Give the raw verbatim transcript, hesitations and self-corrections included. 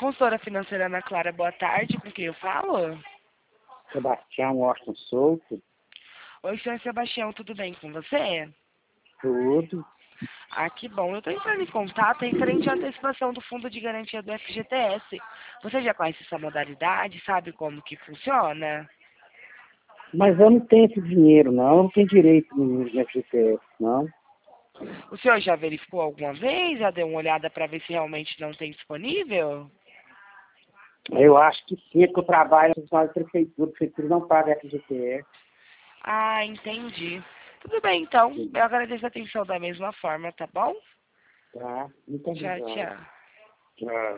Consultora financeira Ana Clara, boa tarde. Com quem eu falo? Sebastião Washington Souto. Oi, senhor Sebastião, tudo bem com você? Tudo. Ah, que bom. Eu estou entrando em contato referente à antecipação do Fundo de Garantia do F G T S. Você já conhece essa modalidade? Sabe como que funciona? Mas eu não tenho esse dinheiro, não. Eu não tenho direito no F G T S, não. O senhor já verificou alguma vez? Já deu uma olhada para ver se realmente não tem disponível? Eu acho que sim, porque eu trabalho na prefeitura. A prefeitura não paga F G T S. Ah, entendi. Tudo bem, então. Eu agradeço a atenção da mesma forma, tá bom? Tá? Muito Tchau, obrigado. tchau. Tchau.